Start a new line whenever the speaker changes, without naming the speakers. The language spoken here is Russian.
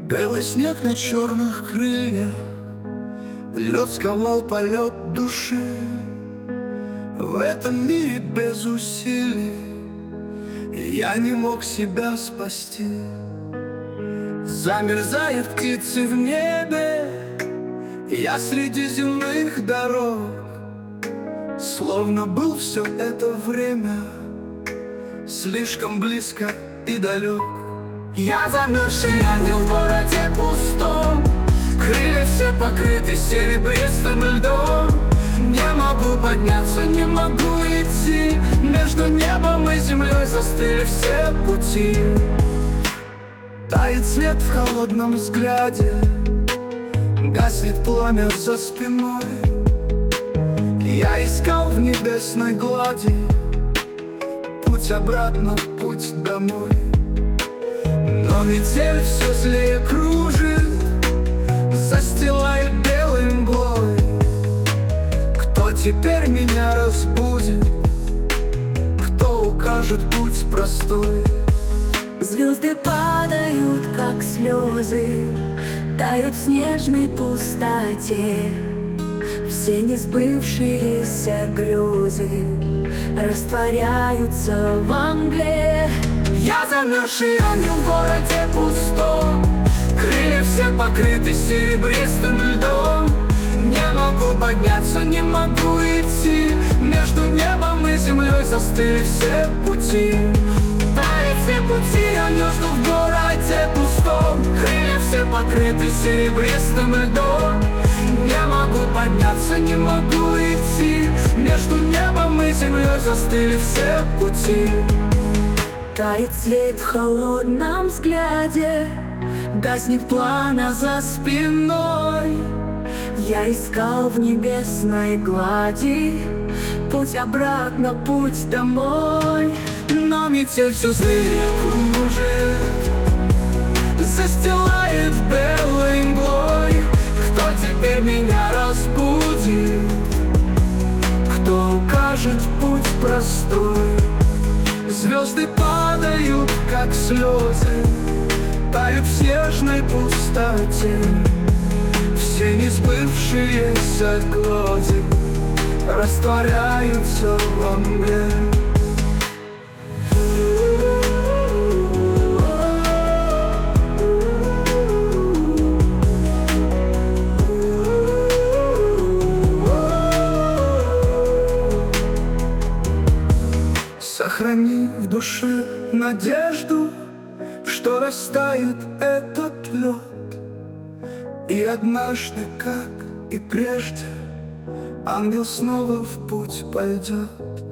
Белый снег на черных крыльях, лед сковал полет души. В этом мире без усилий я не мог себя спасти. Замерзают птицы в небе, я среди земных дорог, словно был все это время слишком близко и далек. Я замерзший ангел в городе пустом, крылья все покрыты серебристым льдом. Не могу подняться, не могу идти, между небом и землей застыли все пути. Тает свет в холодном взгляде, гаснет пламя за спиной. Я искал в небесной глади путь обратно, путь домой. Но метель все злее кружит, застилает белой мглой. Кто теперь меня разбудит? Кто укажет путь простой?
Звезды падают, как слезы, тают в снежной пустоте. Все несбывшиеся грезы растворяются во мгле.
Я замерзший ангел в городе пустом, крылья все покрыты серебристым льдом. Не могу подняться, не могу идти, между небом и землей застыли все пути. Тают все пути, я между в городе пустом, крылья все покрыты серебристым льдом. Не могу подняться, не могу идти, между небом и землей застыли все пути.
Тает свет в холодном взгляде, гаснет пламя за спиной. Я искал в небесной глади путь обратно, путь домой.
Но метель все злее кружит, застилает белой мглой. Кто теперь меня разбудит? Кто укажет путь простой? Звезды падают, как слезы, тают в снежной пустоте. Все несбывшиеся грезы растворяются во мгле. Сохрани в душе надежду, что растает этот лед, и однажды, как и прежде, ангел снова в путь пойдет.